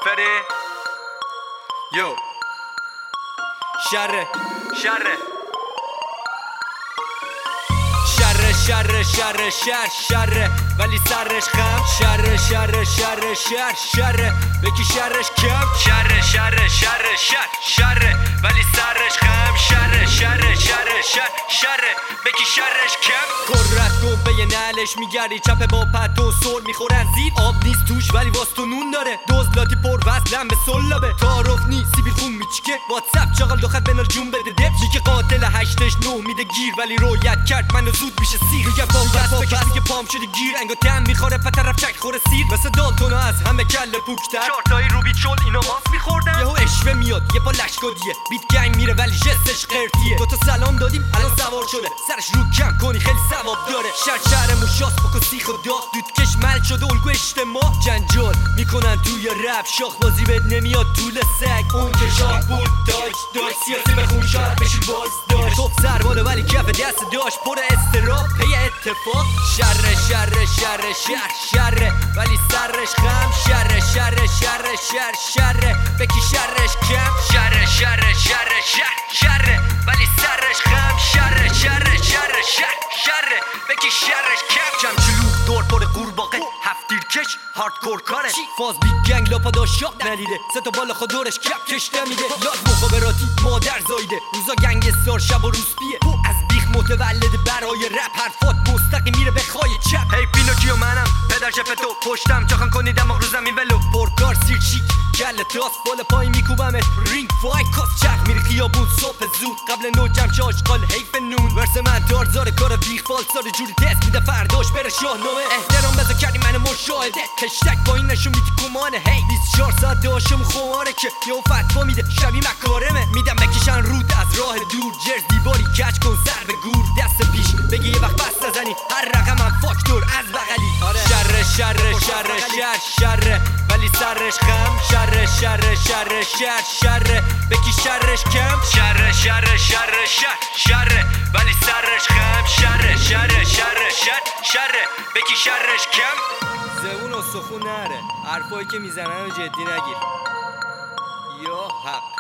فری یو شره شره شره شره شره شر شره ولی سرش خم شره شره شره شر شره بکی شرش کم شره شره شره شر شره ولی سرش خم شره شره شره شر شره بکی شرش کم قررت دنبه نعلش میگردی چپه با پتون سر میخورن زیر آب نیست توش ولی واستو نون داره دوزلاتی پر وصلن به سلابه تعارف نیست سیبیل خون میچکه واتساپ چاقل دو خط بنال جون بده دپ میگه قاتل هشتش نو میده گیر ولی رویت کرد منو زود میشه سیر میگه با کسی که پام شده گیر انگا دم میخوره پترف چک خوره سیر مثل دالتونا از همه کله پوکتر چارتایی رو بیت شل اینا ماس میخوردن یهو اشوه میاد یه پا لشکادیه بیت گنگ میره ولی جستش قرتیه دوتا سلام دادیم الان سوار شده سرش رو کم کنی خیلی ثواب داره شهر موشاست بکن سیخ و داغ دودکش ملک شده الگو اجتماع جنجال میکنن توی رپ شاخ بازی بهت نمیاد طول سگ اون که شاه بود داشت سیاسی بخون شاید بشی باز داشت توب سرباله ولی کف دست داشت پر استراب پی اتفاق شره شره شره شر شره ولی سرش خم شره شره شره شر شره بکی شرش کم شره شره شره شر شره ولی سرش خم شره شره شره شر شره بکی شرش کم چلوخ دور پر قورباغه هفتیر کش هاردکور کاره فاز بیگ گنگ لاپا داشت ندیده سه تا بالا خود دورش کپ کش نمیده لاد مخابراتی مادر زایده روزا گنگستار شب و روز بیه از بیخ متولد برای رپ حرفات مستقیم میره به خای چپ هی پینوکیو منم پدر شپ تو پشتم چاخن کنی دماغ رو زمین ولو پرکار سیر چیک کله تاس بالا پای میکوبمت رینگ فای کاس چرخ میری خیابون صبح زود قبل نو جمع چه آشقال حیف نون ورس من دارزار کار بیخ فالسار جوری دست میده فرداش بره شاهنامه احترام بذار کردی من مشاهده هشتگ با این نشون میدی کمانه هی 24 ساعت داشم خواره که یهو فتوا میده شبیه مکارمه میدم بکشن رود از راه دور جرز دیواری کج کن سر به گور دست پیش بگی یه وقت بس نزنی هر رقمم فاکتور از بغلی شره شره شره شر شره ولی سرش خم شره شره شره شر شره بکی شرش کم شره شره شره شر شره ولی سرش خم شره شره شره شر شره بکی شرش کم زبون و سخون نره حرفایی که میزنن رو جدی نگیر یا حق